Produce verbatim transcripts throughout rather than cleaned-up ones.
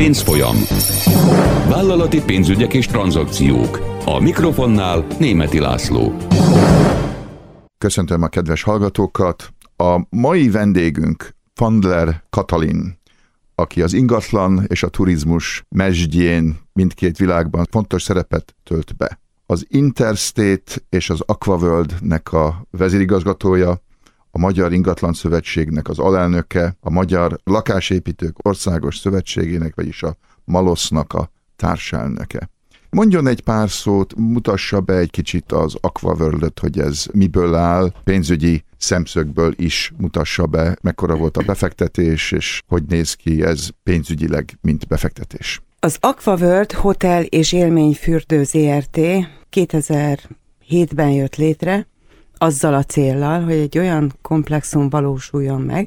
Pénzfolyam. Vállalati pénzügyek és tranzakciók. A mikrofonnál Németi László. Köszöntöm a kedves hallgatókat. A mai vendégünk Fandler Katalin, aki az ingatlan és a turizmus mezsdjén mindkét világban fontos szerepet tölt be. Az Interstate és az Aquaworld-nek a vezérigazgatója, a Magyar Ingatlan Szövetségnek az alelnöke, a Magyar Lakásépítők Országos Szövetségének, vagyis a malosznak a társelnöke. Mondjon egy pár szót, mutassa be egy kicsit az Aquaworld-öt, hogy ez miből áll, pénzügyi szemszögből is mutassa be, mekkora volt a befektetés, és hogy néz ki ez pénzügyileg, mint befektetés. Az Aquaworld Hotel és Élményfürdő zé er té kétezer-hétben jött létre, azzal a céllal, hogy egy olyan komplexum valósuljon meg,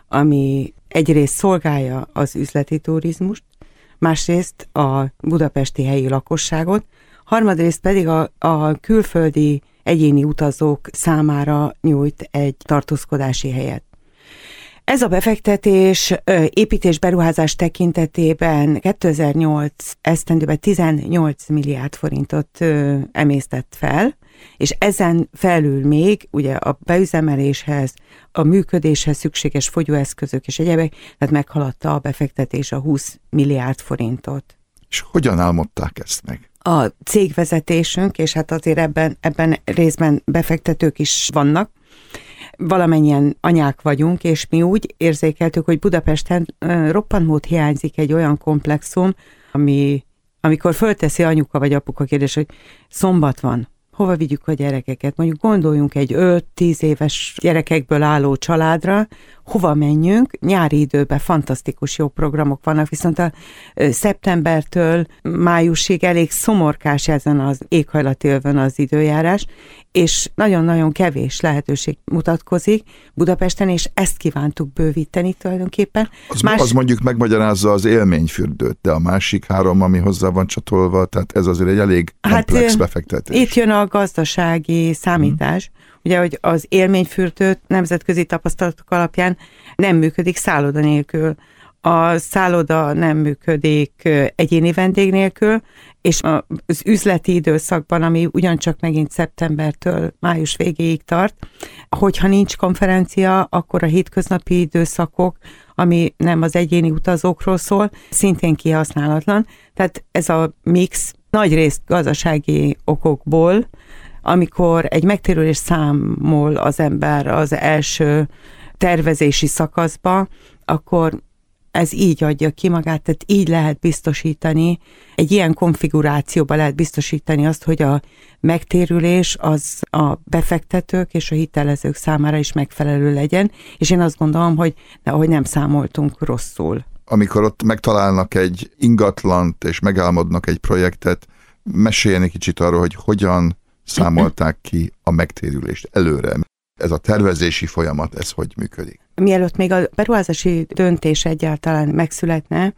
ami egyrészt szolgálja az üzleti turizmust, másrészt a budapesti helyi lakosságot, harmadrészt pedig a, a külföldi egyéni utazók számára nyújt egy tartózkodási helyet. Ez a befektetés építés-beruházás tekintetében kétezer-nyolc esztendőben tizennyolc milliárd forintot emésztett fel, és ezen felül még ugye a beüzemeléshez, a működéshez szükséges fogyóeszközök és egyebek, tehát meghaladta a befektetés a húsz milliárd forintot. És hogyan álmodták ezt meg? A cégvezetésünk, és hát azért ebben, ebben részben befektetők is vannak, valamennyien anyák vagyunk, és mi úgy érzékeltük, hogy Budapesten roppant mód hiányzik egy olyan komplexum, ami, amikor fölteszi anyuka vagy apuka kérdés, hogy szombat van, hova vigyük a gyerekeket? Mondjuk gondoljunk egy öt-tíz éves gyerekekből álló családra, hova menjünk? Nyári időben fantasztikus jó programok vannak, viszont a szeptembertől májusig elég szomorkás ezen az éghajlati övön az időjárás, és nagyon-nagyon kevés lehetőség mutatkozik Budapesten, és ezt kívántuk bővíteni tulajdonképpen. Az, Más... az mondjuk megmagyarázza az élményfürdőt, de a másik három, ami hozzá van csatolva, tehát ez azért egy elég komplex hát, befektetés. Itt jön a gazdasági számítás. Hmm. Ugye, hogy az élményfürdőt nemzetközi tapasztalatok alapján nem működik szálloda nélkül. A szálloda nem működik egyéni vendég nélkül, és az üzleti időszakban, ami ugyancsak megint szeptembertől május végéig tart, hogyha nincs konferencia, akkor a hétköznapi időszakok, ami nem az egyéni utazókról szól, szintén kihasználatlan. Tehát ez a mix nagyrészt gazdasági okokból, amikor egy megtérülés számol az ember az első tervezési szakaszba, akkor ez így adja ki magát, tehát így lehet biztosítani, egy ilyen konfigurációban lehet biztosítani azt, hogy a megtérülés az a befektetők és a hitelezők számára is megfelelő legyen, és én azt gondolom, hogy, hogy nem számoltunk rosszul. Amikor ott megtalálnak egy ingatlant és megálmodnak egy projektet, meséljen egy kicsit arról, hogy hogyan számolták ki a megtérülést előre. Ez a tervezési folyamat, ez hogy működik? Mielőtt még a beruházási döntés egyáltalán megszületne,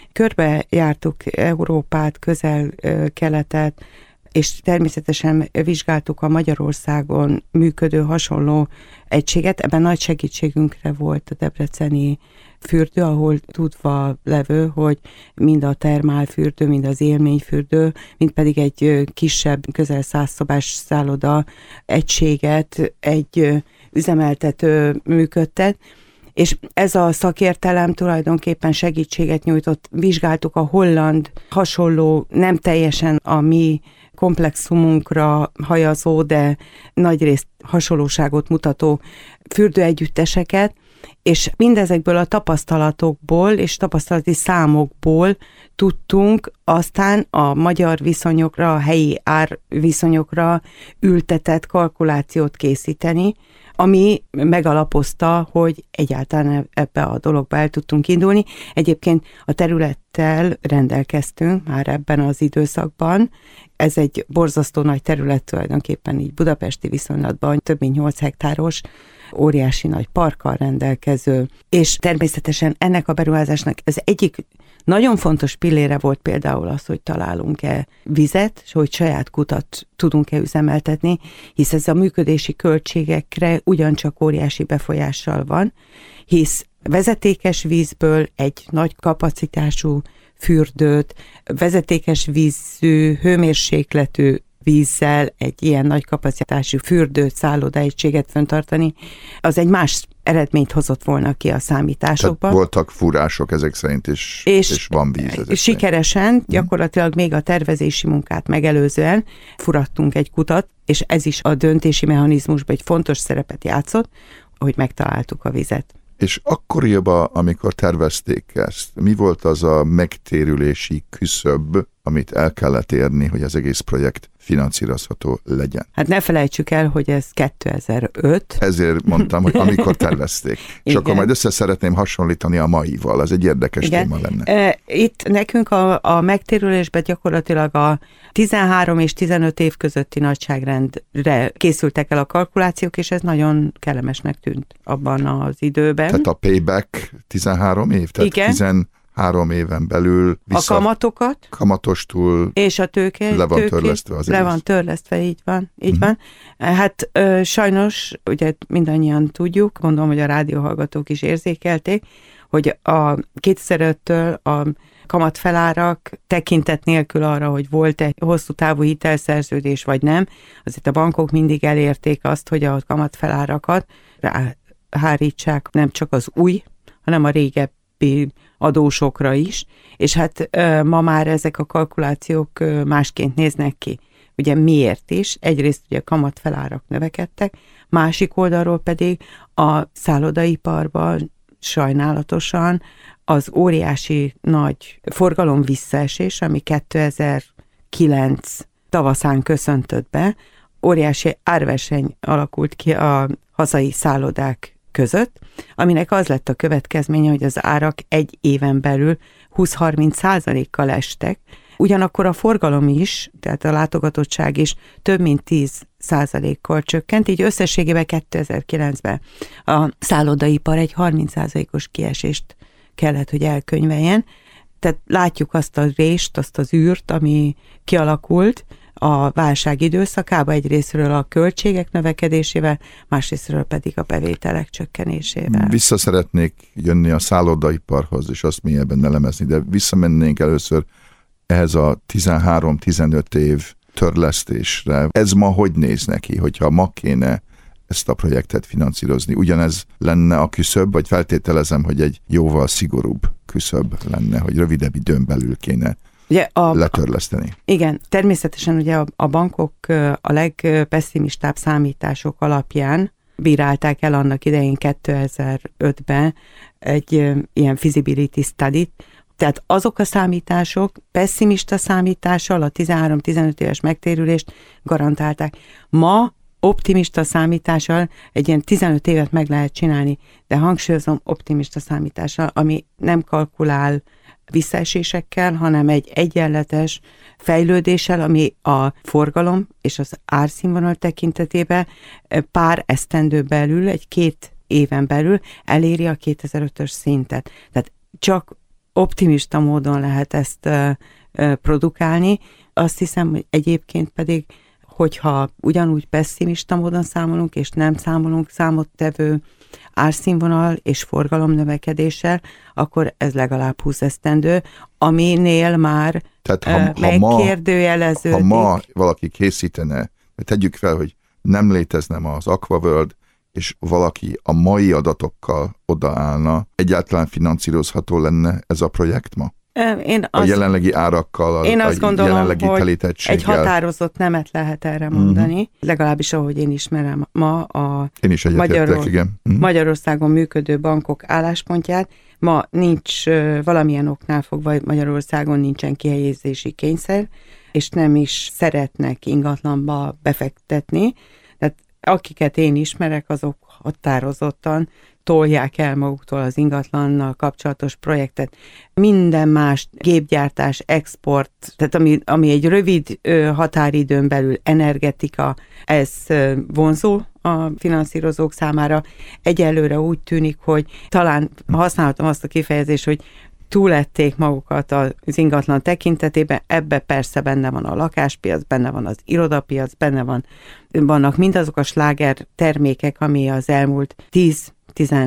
körbejártuk Európát, Közel-Keletet, és természetesen vizsgáltuk a Magyarországon működő hasonló egységet. Ebben nagy segítségünkre volt a debreceni fürdő, ahol tudva levő, hogy mind a termálfürdő, mind az élményfürdő, mind pedig egy kisebb, közel száz szobás szálloda egységet egy üzemeltető működtet, és ez a szakértelem tulajdonképpen segítséget nyújtott. Vizsgáltuk a holland hasonló, nem teljesen a mi komplexumunkra hajazó, de nagyrészt hasonlóságot mutató fürdőegyütteseket, és mindezekből a tapasztalatokból és tapasztalati számokból tudtunk aztán a magyar viszonyokra, a helyi árviszonyokra ültetett kalkulációt készíteni, ami megalapozta, hogy egyáltalán ebbe a dologba el tudtunk indulni. Egyébként a területtel rendelkeztünk már ebben az időszakban. Ez egy borzasztó nagy terület tulajdonképpen így budapesti viszonylatban, több mint nyolc hektáros, óriási nagy parkkal rendelkező, és természetesen ennek a beruházásnak az egyik nagyon fontos pillére volt például az, hogy találunk-e vizet, és hogy saját kutat tudunk-e üzemeltetni, hisz ez a működési költségekre ugyancsak óriási befolyással van, hisz vezetékes vízből egy nagy kapacitású fürdőt, vezetékes vízű, hőmérsékletű vízzel egy ilyen nagy kapacitású fürdőt, szállodaegységet fenntartani, az egy más eredményt hozott volna ki a számításokban. Tehát voltak fúrások ezek szerint, és, és, és van víz ezek sikeresen, szerint. Gyakorlatilag még a tervezési munkát megelőzően furattunk egy kutat, és ez is a döntési mechanizmusban egy fontos szerepet játszott, hogy megtaláltuk a vizet. És akkoriban, amikor tervezték ezt, mi volt az a megtérülési küszöb, amit el kellett érni, hogy az egész projekt finanszírozható legyen? Hát ne felejtsük el, hogy ez kétezer-öt. Ezért mondtam, hogy amikor tervezték. És akkor majd össze szeretném hasonlítani a maival, az egy érdekes Igen. téma lenne. Itt nekünk a, a megtérülésben gyakorlatilag a tizenhárom és tizenöt év közötti nagyságrendre készültek el a kalkulációk, és ez nagyon kellemesnek tűnt abban az időben. Tehát a payback tizenhárom év? Tehát Igen. tizenhárom éven belül vissza, a kamatokat kamatostól és a tőke, le van tőké, törlesztve az le egész. van törlesztve, így van, így Uh-huh. van. Hát ö, sajnos, ugye mindannyian tudjuk, gondolom, hogy a rádióhallgatók is érzékelték, hogy a kétezer-öttől a kamatfelárak tekintet nélkül arra, hogy volt egy hosszú távú hitelszerződés, vagy nem, azért a bankok mindig elérték azt, hogy a kamatfelárakat ráhárítsák nem csak az új, hanem a régebbi adósokra is, és hát ö, ma már ezek a kalkulációk ö, másként néznek ki. Ugye miért is? Egyrészt ugye a kamatfelárak növekedtek, másik oldalról pedig a szállodaiparban sajnálatosan az óriási nagy forgalom visszaesés, ami kétezer-kilenc tavaszán köszöntött be, óriási árverseny alakult ki a hazai szállodák között, aminek az lett a következménye, hogy az árak egy éven belül húsz-harminc százalékkal estek, ugyanakkor a forgalom is, tehát a látogatottság is több mint tíz százalékkal csökkent, így összességében kétezer-kilencben a szállodaipar egy harminc százalékos kiesést kellett, hogy elkönyveljen. Tehát látjuk azt a rést, azt az űrt, ami kialakult a válság időszakában, egyrésztről a költségek növekedésével, másrésztről pedig a bevételek csökkenésével. Vissza szeretnék jönni a szállodaiparhoz, és azt mélyebben elemezni, de visszamennénk először ehhez a tizenhárom-tizenöt év törlesztésre. Ez ma hogy néz neki, hogyha ma kéne ezt a projektet finanszírozni? Ugyanez lenne a küszöb, vagy feltételezem, hogy egy jóval szigorúbb küszöb lenne, hogy rövidebb időn belül kéne ugye a, letörleszteni? Igen, természetesen ugye a, a bankok a legpesszimistább számítások alapján bírálták el annak idején kétezer-ötben egy ilyen feasibility study-t, tehát azok a számítások pesszimista számítással a tizenhárom-tizenöt éves megtérülést garantálták. Ma optimista számítással egy ilyen tizenöt évet meg lehet csinálni, de hangsúlyozom optimista számítással, ami nem kalkulál visszaesésekkel, hanem egy egyenletes fejlődéssel, ami a forgalom és az árszínvonal tekintetében pár esztendő belül, egy két éven belül eléri a kétezer-ötös szintet. Tehát csak optimista módon lehet ezt uh, uh, produkálni. Azt hiszem, hogy egyébként pedig, hogyha ugyanúgy pessimista módon számolunk, és nem számolunk számottevő árszínvonal és forgalom növekedéssel, akkor ez legalább húsz esztendő, aminél már Tehát, ha, uh, megkérdőjeleződik. Ha ma valaki készítene, tegyük fel, hogy nem létezne ma az Aquaworld, és valaki a mai adatokkal odaállna, egyáltalán finanszírozható lenne ez a projekt ma? Én a azt, jelenlegi árakkal, a, én azt a gondolom, jelenlegi hogy telítettséggel. egy határozott nemet lehet erre mondani, uh-huh. legalábbis ahogy én ismerem ma a én is Magyaror- igen. Uh-huh. Magyarországon működő bankok álláspontját. Ma nincs valamilyen oknál fogva, Magyarországon nincsen kihelyezési kényszer, és nem is szeretnek ingatlanba befektetni. Tehát akiket én ismerek, azok határozottan tolják el maguktól az ingatlannal kapcsolatos projektet. Minden más, gépgyártás, export, tehát ami, ami egy rövid ö, határidőn belül energetika, ez ö, vonzó a finanszírozók számára. Egyelőre úgy tűnik, hogy talán használhatom azt a kifejezést, hogy túlették magukat az ingatlan tekintetében, ebbe persze benne van a lakáspiac, benne van az irodapiac, benne van, vannak mindazok a sláger termékek, ami az elmúlt tíz-tizenöt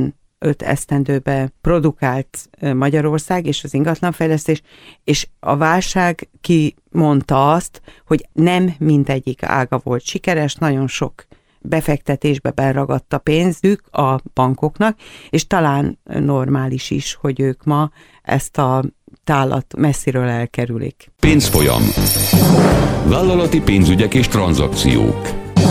öt esztendőbe produkált Magyarország és az ingatlanfejlesztés, és a válság kimondta azt, hogy nem mindegyik ága volt sikeres, nagyon sok befektetésbe beragadt a pénzük a bankoknak, és talán normális is, hogy ők ma ezt a tálat messziről elkerülik. Pénzfolyam. Vállalati pénzügyek és tranzakciók.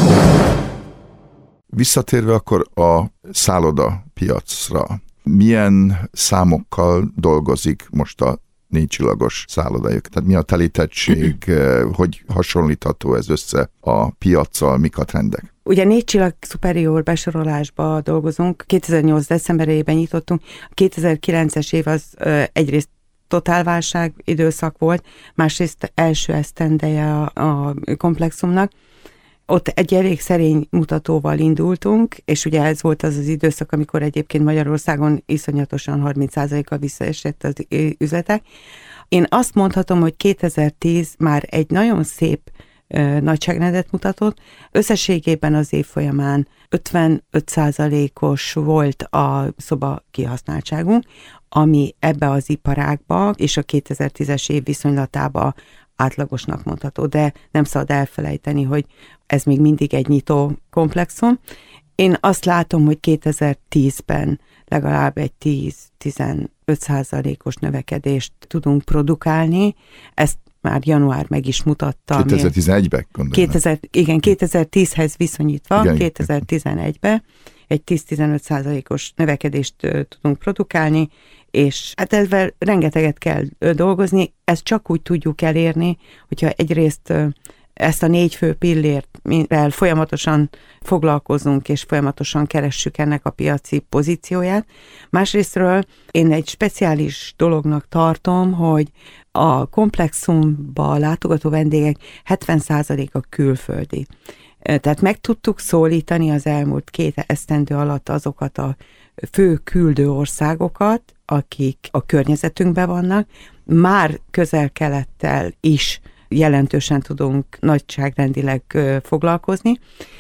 Visszatérve akkor a szálloda piacra, milyen számokkal dolgozik most a négycsillagos szállodájuk? Tehát mi a telítettség, hogy hasonlítható ez össze a piaccal, mik a trendek? Ugye négy csillag superior besorolásba dolgozunk, kétezer-nyolc decemberében nyitottunk, a kétezer-kilences év az egyrészt totálválság időszak volt, másrészt első esztendeje a, a komplexumnak. Ott egy elég szerény mutatóval indultunk, és ugye ez volt az az időszak, amikor egyébként Magyarországon iszonyatosan harminc százalékkal visszaesett az üzletek. Én azt mondhatom, hogy kétezer-tíz már egy nagyon szép ö, nagyságrendet mutatott. Összességében az év folyamán ötvenöt százalékos volt a szoba kihasználtságunk, ami ebbe az iparágba és a kétezer-tízes év viszonylatába átlagosnak mondható, de nem szabad elfelejteni, hogy ez még mindig egy nyitó komplexum. Én azt látom, hogy kétezer-tízben legalább egy tíz-tizenöt százalékos növekedést tudunk produkálni. Ezt már január meg is mutatta. kétezer-tizenegyben gondolom. kétezer, igen, kétezer-tízhez viszonyítva, igen, kétezer-tizenegyben egy tíz-tizenöt százalékos növekedést tudunk produkálni, és hát ezzel rengeteget kell dolgozni, ezt csak úgy tudjuk elérni, hogyha egyrészt ezt a négy fő pillért, mivel folyamatosan foglalkozunk, és folyamatosan keressük ennek a piaci pozícióját. Másrésztről én egy speciális dolognak tartom, hogy a komplexumba látogató vendégek hetven százaléka külföldi. Tehát meg tudtuk szólítani az elmúlt két esztendő alatt azokat a fő küldő országokat, akik a környezetünkben vannak. Már közel-kelettel is jelentősen tudunk nagyságrendileg foglalkozni,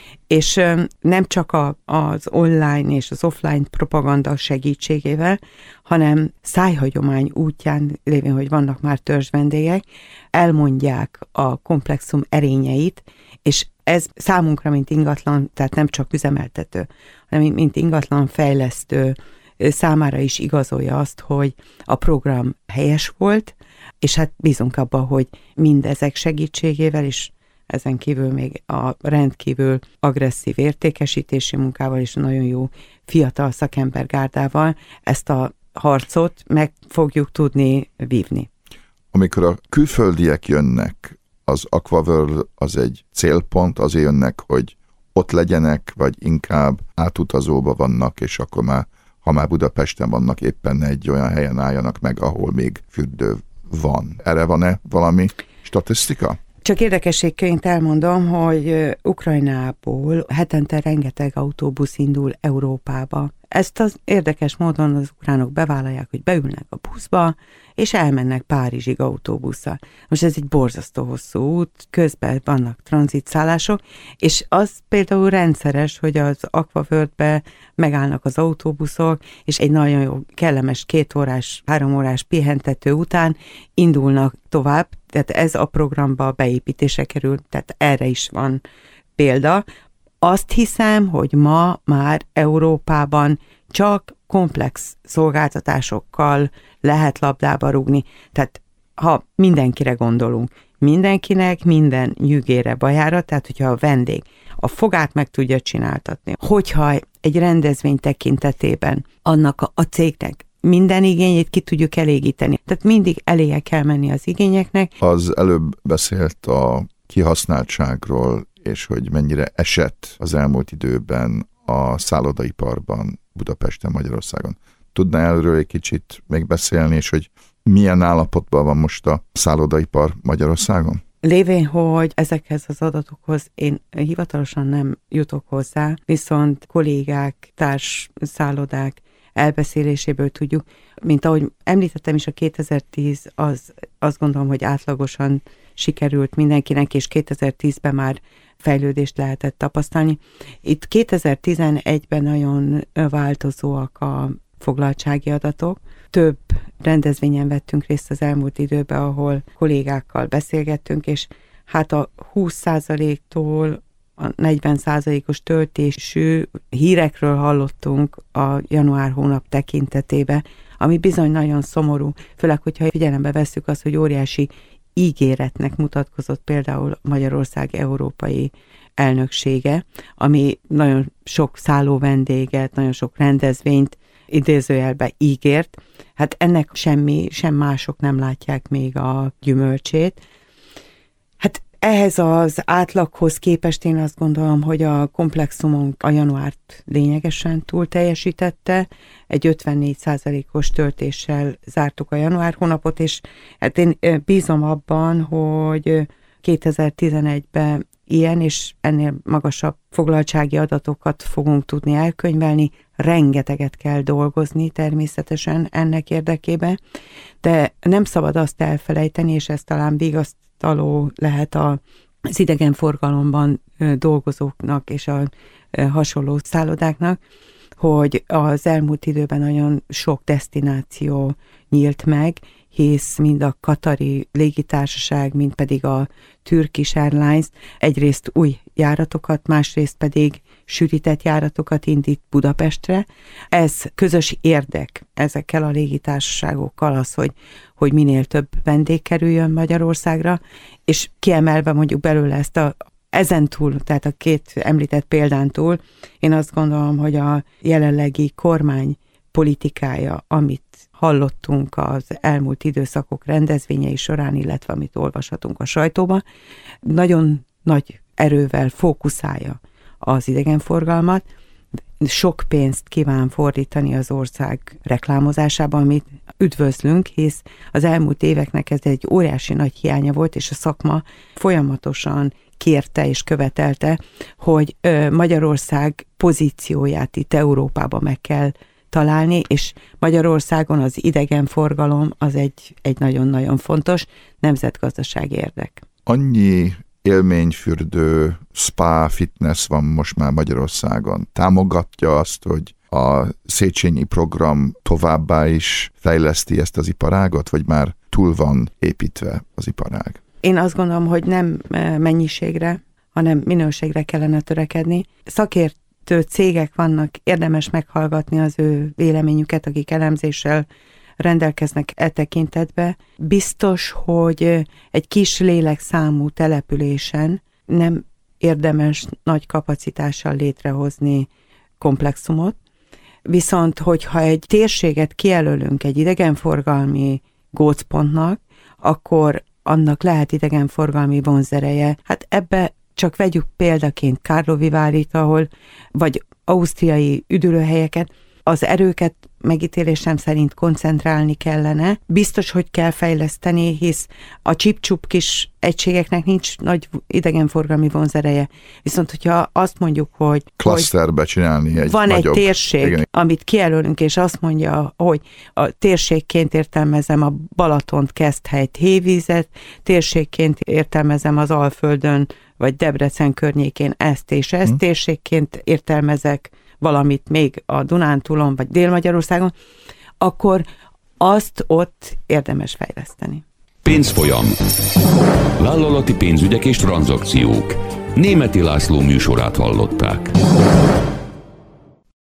és nem csak a, az online és az offline propaganda segítségével, hanem szájhagyomány útján, lévén, hogy vannak már törzsvendégek, elmondják a komplexum erényeit, és ez számunkra, mint ingatlan, tehát nem csak üzemeltető, hanem mint ingatlan fejlesztő számára is igazolja azt, hogy a program helyes volt, és hát bízunk abban, hogy mindezek segítségével, és ezen kívül még a rendkívül agresszív értékesítési munkával és nagyon jó fiatal szakembergárdával ezt a harcot meg fogjuk tudni vívni. Amikor a külföldiek jönnek, az Aquaworld az egy célpont, azért jönnek, hogy ott legyenek, vagy inkább átutazóba vannak, és akkor már, ha már Budapesten vannak, éppen egy olyan helyen álljanak meg, ahol még fürdő van. Erre van-e valami statisztika? Csak érdekességként elmondom, hogy Ukrajnából hetente rengeteg autóbusz indul Európába. Ezt az érdekes módon az ukránok bevállalják, hogy beülnek a buszba, és elmennek Párizsig autóbusszal. Most ez egy borzasztó hosszú út, közben vannak tranzitszállások, és az például rendszeres, hogy az Aquaworldbe megállnak az autóbuszok, és egy nagyon jó, kellemes két órás, három órás pihentető után indulnak tovább, tehát ez a programba beépítése kerül, tehát erre is van példa. Azt hiszem, hogy ma már Európában csak komplex szolgáltatásokkal lehet labdába rúgni. Tehát ha mindenkire gondolunk, mindenkinek minden nyűgére bajára, tehát hogyha a vendég a fogát meg tudja csináltatni, hogyha egy rendezvény tekintetében annak a, a cégnek minden igényét ki tudjuk elégíteni. Tehát mindig eléje kell menni az igényeknek. Az előbb beszélt a kihasználtságról, és hogy mennyire esett az elmúlt időben a szállodaiparban Budapesten, Magyarországon. Tudná erről egy kicsit még beszélni, és hogy milyen állapotban van most a szállodaipar Magyarországon? Lévén, hogy ezekhez az adatokhoz én hivatalosan nem jutok hozzá, viszont kollégák, társ szállodák elbeszéléséből tudjuk. Mint ahogy említettem is, a kétezer-tíz az azt gondolom, hogy átlagosan sikerült mindenkinek, és kétezer-tízben már fejlődést lehetett tapasztalni. Itt kétezer-tizenegyben nagyon változóak a foglaltsági adatok. Több rendezvényen vettünk részt az elmúlt időben, ahol kollégákkal beszélgettünk, és hát a húsz százaléktól a negyven százalékos töltésű hírekről hallottunk a január hónap tekintetében, ami bizony nagyon szomorú, főleg, hogyha figyelembe vesszük azt, hogy óriási ígéretnek mutatkozott például Magyarország európai elnöksége, ami nagyon sok szálló vendéget, nagyon sok rendezvényt idézőjelbe ígért. Hát ennek semmi, sem mások nem látják még a gyümölcsét. Hát ehhez az átlaghoz képest én azt gondolom, hogy a komplexumunk a januárt lényegesen túl teljesítette. Egy ötvennégy százalékos töltéssel zártuk a január hónapot, és hát én bízom abban, hogy kétezer-tizenegyben ilyen és ennél magasabb foglaltsági adatokat fogunk tudni elkönyvelni. Rengeteget kell dolgozni természetesen ennek érdekében, de nem szabad azt elfelejteni, és ez talán vigasztaló lehet az idegenforgalomban dolgozóknak és a hasonló szállodáknak, hogy az elmúlt időben nagyon sok desztináció nyílt meg, hisz mind a katari légitársaság, mind pedig a Turkish Airlines egyrészt új járatokat, másrészt pedig sűrített járatokat indít Budapestre. Ez közös érdek ezekkel a légitársaságokkal az, hogy, hogy minél több vendég kerüljön Magyarországra, és kiemelve mondjuk belőle ezt a ezen túl, tehát a két említett példán túl, én azt gondolom, hogy a jelenlegi kormány politikája, amit hallottunk az elmúlt időszakok rendezvényei során, illetve amit olvashatunk a sajtóban, nagyon nagy erővel fókuszálja az idegenforgalmat, sok pénzt kíván fordítani az ország reklámozásában, amit üdvözlünk, hisz az elmúlt éveknek ez egy óriási nagy hiánya volt, és a szakma folyamatosan kérte és követelte, hogy Magyarország pozícióját itt Európában meg kell találni, és Magyarországon az idegenforgalom az egy, egy nagyon-nagyon fontos nemzetgazdasági érdek. Annyi élményfürdő, spa, fitness van most már Magyarországon. Támogatja azt, hogy a Széchenyi program továbbá is fejleszti ezt az iparágat, vagy már túl van építve az iparág? Én azt gondolom, hogy nem mennyiségre, hanem minőségre kellene törekedni. Szakértő cégek vannak, érdemes meghallgatni az ő véleményüket, akik elemzéssel rendelkeznek e tekintetbe. Biztos, hogy egy kis lélekszámú településen nem érdemes nagy kapacitással létrehozni komplexumot, viszont hogyha egy térséget kijelölünk egy idegenforgalmi gócpontnak, akkor annak lehet idegenforgalmi vonzereje. Hát ebbe csak vegyük példaként Karlovy Varit, ahol, vagy ausztriai üdülőhelyeket, az erőket megítélésem szerint koncentrálni kellene. Biztos, hogy kell fejleszteni, hisz a csip-csup kis egységeknek nincs nagy idegenforgalmi vonzereje. Viszont, hogyha azt mondjuk, hogy klaszterbe csinálni egy van nagyobb, egy térség, igen, amit kijelölünk, és azt mondja, hogy a térségként értelmezem a Balatont, Keszthelyt, Hévízet, térségként értelmezem az Alföldön, vagy Debrecen környékén ezt és ezt, hmm. térségként értelmezek valamit még a Dunántúlon, vagy Dél-Magyarországon, akkor azt ott érdemes fejleszteni. Pénzfolyam. Vállalati pénzügyek és tranzakciók. Németi László műsorát hallották.